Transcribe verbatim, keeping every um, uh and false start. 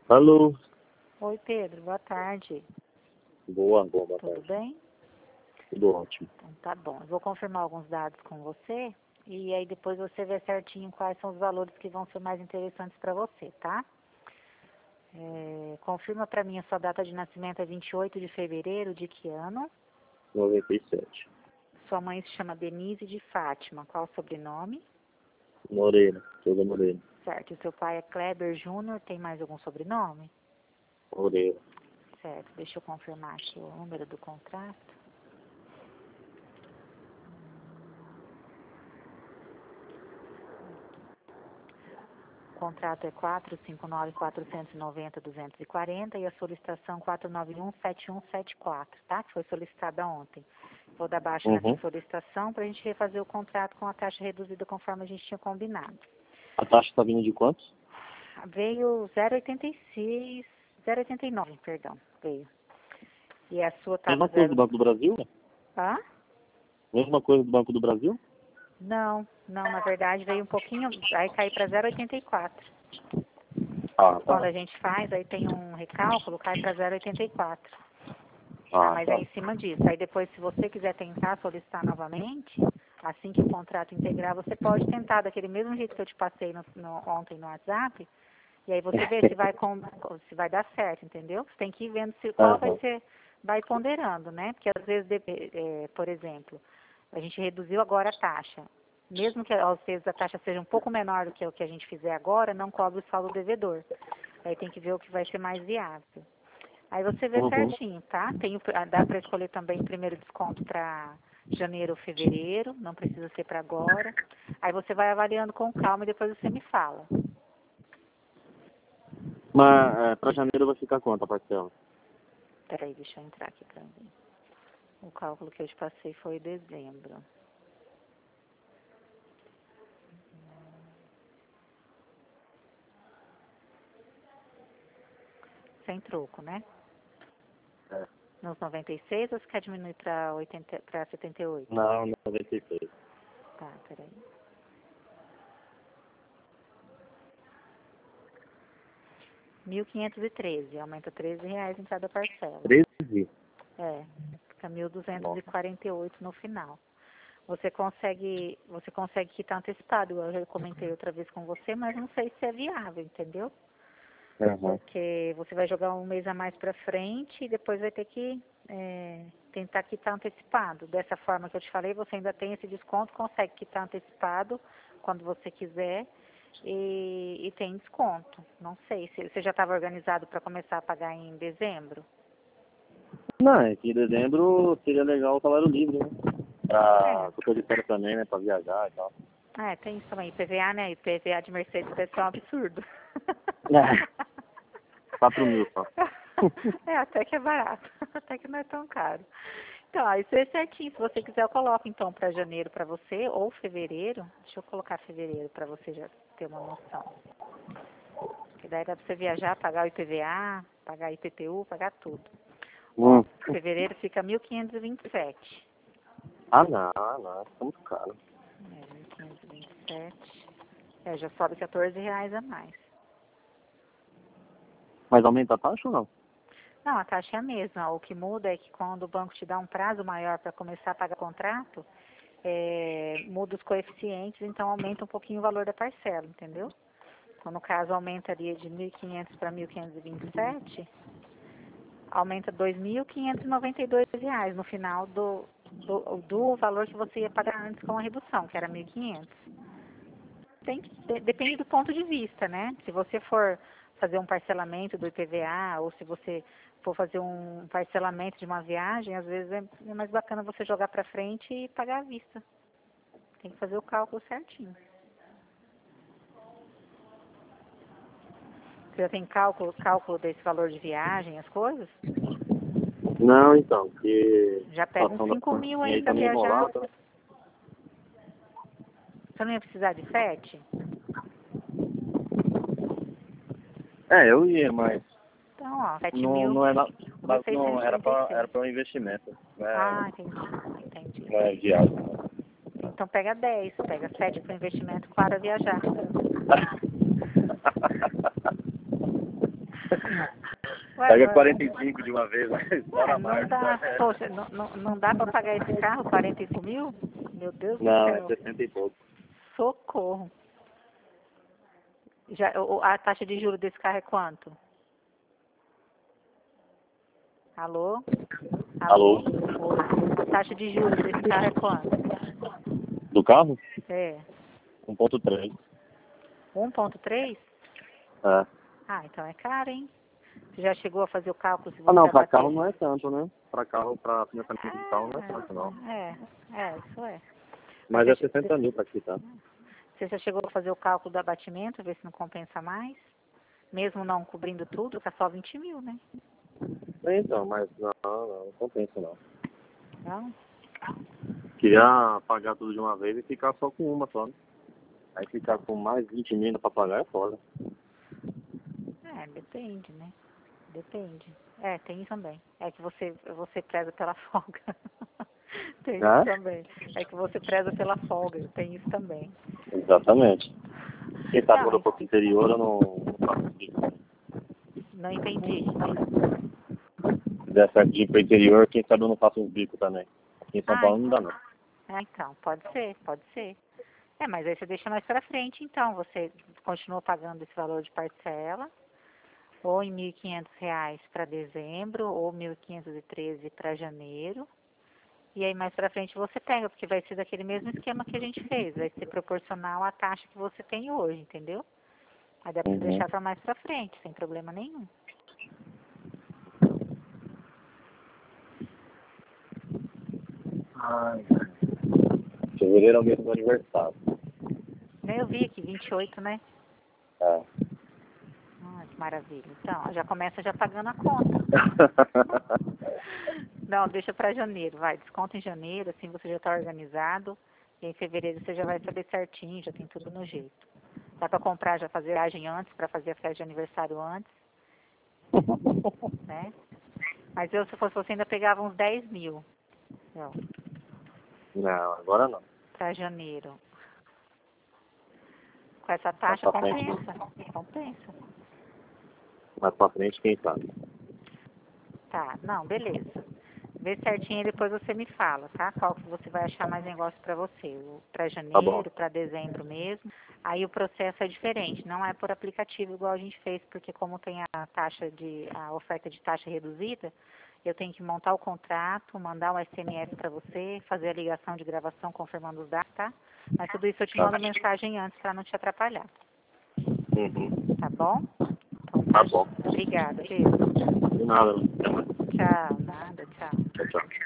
Alô? Oi, Pedro. Boa tarde. Boa, boa, boa Tudo tarde. bem? Tudo ótimo. Então, tá bom. Eu vou confirmar alguns dados com você e aí depois você vê certinho quais são os valores que vão ser mais interessantes para você, tá? É, confirma para mim a sua data de nascimento é vinte e oito de fevereiro de que ano? noventa e sete. Sua mãe se chama Denise de Fátima. Qual o sobrenome? Moreira, toda Moreira. Certo. E seu pai é Kleber Júnior. Tem mais algum sobrenome? Moreira. Certo. Deixa eu confirmar aqui o número do contrato. O contrato é quatro cinco nove, quatro nove zero, dois quatro zero e a solicitação quatro nove um, sete um sete quatro, tá? Que foi solicitada ontem. Vou dar baixa Uhum. nessa solicitação para a gente refazer o contrato com a taxa reduzida conforme a gente tinha combinado. A taxa está vindo de quanto? Veio zero vírgula oitenta e seis, zero vírgula oitenta e nove, perdão, veio. E a sua estava Mesma coisa zero... do Banco do Brasil? Hã? Mesma coisa do Banco do Brasil? Não, não, na verdade veio um pouquinho, aí cai para zero vírgula oitenta e quatro. Ah, Quando tá. a gente faz, aí tem um recálculo, cai para zero vírgula oitenta e quatro. Tá, Ah, mas tá. é em cima disso. Aí depois, se você quiser tentar solicitar novamente, assim que o contrato integrar, você pode tentar daquele mesmo jeito que eu te passei no, no, ontem no WhatsApp, e aí você vê se vai, com, se vai dar certo, entendeu? Você tem que ir vendo se, qual vai Aham. ser, vai ponderando, né? Porque às vezes, de- é, por exemplo, a gente reduziu agora a taxa. Mesmo que às vezes a taxa seja um pouco menor do que o que a gente fizer agora, não cobre o saldo devedor. Aí tem que ver o que vai ser mais viável. Aí você vê Uhum. certinho, tá? Tem, o- ah, dá para escolher também o primeiro desconto para janeiro ou fevereiro, não precisa ser para agora. Aí você vai avaliando com calma e depois você me fala. Mas é, para janeiro vai ficar quanto a parcela? Peraí, deixa eu entrar aqui para ver. O cálculo que eu te passei foi dezembro. Sem troco, né? É. Nos noventa e seis ou você quer diminuir para para setenta e oito? Não, noventa e seis. Tá, peraí. mil quinhentos e treze, aumenta treze reais em cada parcela. treze? É, fica mil duzentos e Nossa. quarenta e oito no final. Você consegue, você consegue quitar antecipado, eu já comentei outra vez com você, mas não sei se é viável, entendeu? Aham. Porque você vai jogar um mês a mais para frente e depois vai ter que é, tentar quitar antecipado. Dessa forma que eu te falei, você ainda tem esse desconto, consegue quitar antecipado quando você quiser e, e tem desconto. Não sei, se você já estava organizado para começar a pagar em dezembro? Não, é que em dezembro seria legal o salário livre, né? É. Pra porque de férias também, né? Pra viajar e tal. É, tem isso também. I P V A, né? I P V A de Mercedes deve ser um absurdo. É. quatro mil só. É, até que é barato. Até que não é tão caro. Então, ó, isso é certinho. Se você quiser, eu coloco então para janeiro para você ou fevereiro. Deixa eu colocar fevereiro para você já ter uma noção. Que daí dá para você viajar, pagar o I P V A, pagar I P T U, pagar tudo. Ó, Hum. fevereiro fica mil quinhentos e vinte e sete. Ah, não, não, tá muito caro. É, mil quinhentos e vinte e sete. É, já sobe quatorze reais a mais. Mas aumenta a taxa ou não? Não, a taxa é a mesma. O que muda é que quando o banco te dá um prazo maior para começar a pagar o contrato, é, muda os coeficientes, então aumenta um pouquinho o valor da parcela, entendeu? Então, no caso, aumentaria de mil e quinhentos para mil quinhentos e vinte e sete, aumenta dois mil quinhentos e noventa e dois reais no final do, do, do valor que você ia pagar antes com a redução, que era mil e quinhentos. Tem, de- depende do ponto de vista, né? Se você for fazer um parcelamento do I P V A ou se você for fazer um parcelamento de uma viagem, às vezes é, é mais bacana você jogar para frente e pagar à vista. Tem que fazer o cálculo certinho. Você já tem cálculo, cálculo desse valor de viagem, as coisas? Não, então, porque Já a pega uns situação da cinco mil pandemia aí aí para tá meio viajar. enrolada. Você não ia precisar de frete? É, eu ia, mas Então, ó, sete não, mil, não era, mas não seiscentos e era trinta e para era seis. para um investimento, não é, Ah, entendi, entendi. não é viável. Então pega dez, pega sete para investimento, quatro a viajar. Ué, Pega mas- quarenta e cinco de uma vez, né? Ué, Estoura a não marcha. dá, poxa, não, não, não dá pra pagar esse carro, quarenta e cinco mil? Meu Deus do Não, é céu. sessenta e pouco. Socorro. Já, o- a taxa de juros desse carro é quanto? Alô? Alô? Oi. A taxa de juros desse carro é quanto? Do carro? É. um ponto três. um ponto três? É. Ah, então é caro, hein? Você já chegou a fazer o cálculo se você Ah, não, vai pra bater? carro não é tanto, né? Pra carro, pra financiamento de carro não é tanto, não. É, é, isso é. Mas Você é já- sessenta mil pra quitar. Você já chegou a fazer o cálculo do abatimento, ver se não compensa mais? Mesmo não cobrindo tudo, fica só vinte mil, né? Então, mas não, não, não compensa não. Não? Queria pagar tudo de uma vez e ficar só com uma só, né? Aí ficar com mais vinte mil ainda pra pagar é foda. É, depende, né? Depende. É, tem isso também. É que você, você preza pela folga. Tem isso Hã? também. É que você preza pela folga. Tem isso também. Exatamente. Quem sabe Não, quando eu for pro interior eu não, não faço isso. não entendi. Se der certo de ir pro interior, quem sabe eu não faço um bico também. Aqui em São Ah, Paulo não dá não. ah, então, pode ser, pode ser. É, mas aí você deixa mais pra frente, então. Você continua pagando esse valor de parcela, ou em mil e quinhentos reais para dezembro, ou mil quinhentos e treze para janeiro. E aí mais pra frente você pega, porque vai ser daquele mesmo esquema que a gente fez. Vai ser proporcional à taxa que você tem hoje, entendeu? Aí dá pra você Uhum. deixar pra mais pra frente, sem problema nenhum. Ai, fevereiro é o mês do meu aniversário. Nem eu vi aqui, vinte e oito, né? É. Ah, que maravilha. Então, já começa já pagando a conta. Não, deixa pra janeiro, vai. Desconta em janeiro, assim você já tá organizado. E em fevereiro você já vai saber certinho, já tem tudo no jeito. Dá pra comprar, já fazer viagem antes, pra fazer a festa de aniversário antes, né? Mas eu, se fosse você, ainda pegava uns dez mil. Não, Não, agora não. pra janeiro. Com essa taxa, Mais pra frente. compensa. Compensa. Mais pra frente, quem sabe? Tá, não, beleza. Vê certinho e depois você me fala, tá? Qual que você vai achar mais negócio pra você. O- Pra Tá bom. janeiro, pra dezembro mesmo. Aí o processo é diferente, não é por aplicativo igual a gente fez, porque como tem a taxa de, a oferta de taxa reduzida, eu tenho que montar o contrato, mandar um S M S pra você, fazer a ligação de gravação confirmando os dados, tá? Mas tudo isso eu te Tá. mando mensagem antes pra não te atrapalhar, Uhum. tá bom? Então Tá tá. bom. Obrigada, beijo. De nada. Até mais. Tchau, nada, tchau. Tchau, tchau.